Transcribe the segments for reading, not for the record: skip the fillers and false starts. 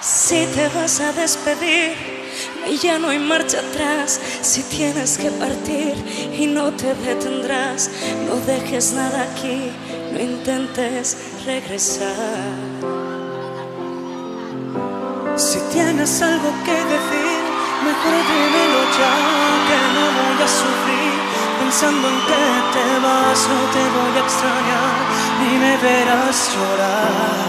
Si te vas a despedir y ya no hay marcha atrás, si tienes que partir y no te detendrás, no dejes nada aquí, no intentes regresar. Si tienes algo que decir, mejor dímelo ya, que no voy a sufrir pensando en que te vas. No te voy a extrañar ni me verás llorar.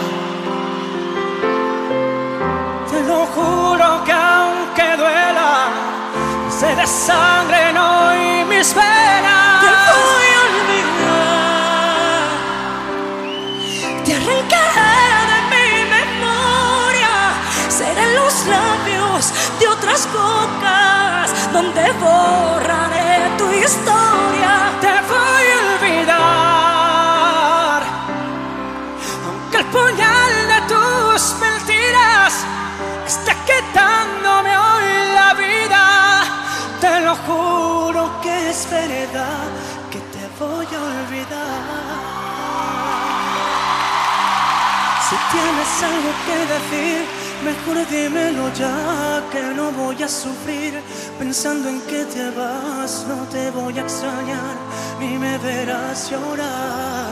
Te lo juro que aunque duela, se desangren hoy mis venas. Te voy a olvidar, te arrancaré de mi memoria. Serán los labios de otras bocas donde borraré tu historia. Te voy a olvidar, aunque el puñal de tus mentiras está quitándome hoy la vida. Te lo juro que es verdad, que te voy a olvidar. Si tienes algo que decir, mejor dímelo ya, que no voy a sufrir pensando en que te vas. No te voy a extrañar ni me verás llorar.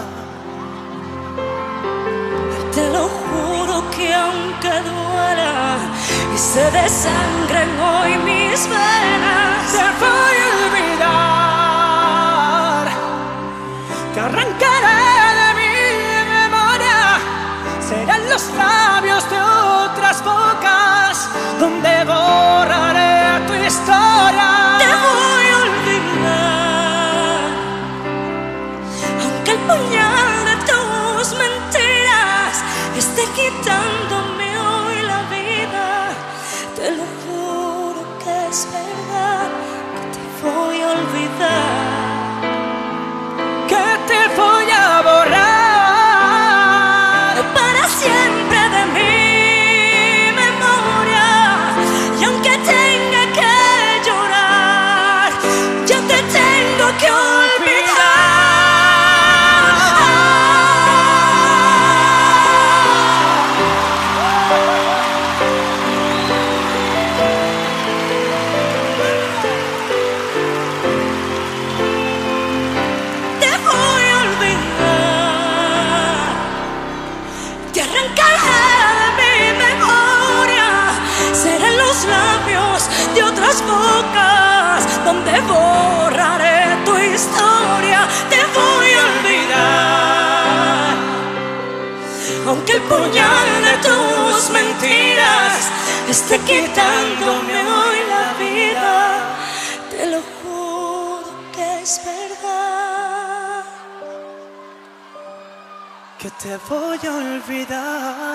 Te lo juro que aunque duela y se desangren hoy mis venas, te voy a olvidar, te arrancaré de mi memoria. Serán los labios de otras bocas donde borraré tu historia. te voy a olvidar, aunque el puñal de tus mentiras esté quitándome hoy la vida. Te lo juro que es verdad, que te voy a olvidar, que te voy a borrar para siempre de mi memoria. Y aunque tenga que llorar, yo te tengo que de otras bocas donde borraré tu historia. Te voy a olvidar, aunque el puñal de tus mentiras esté quitándome hoy la vida. Te lo juro que es verdad, que te voy a olvidar.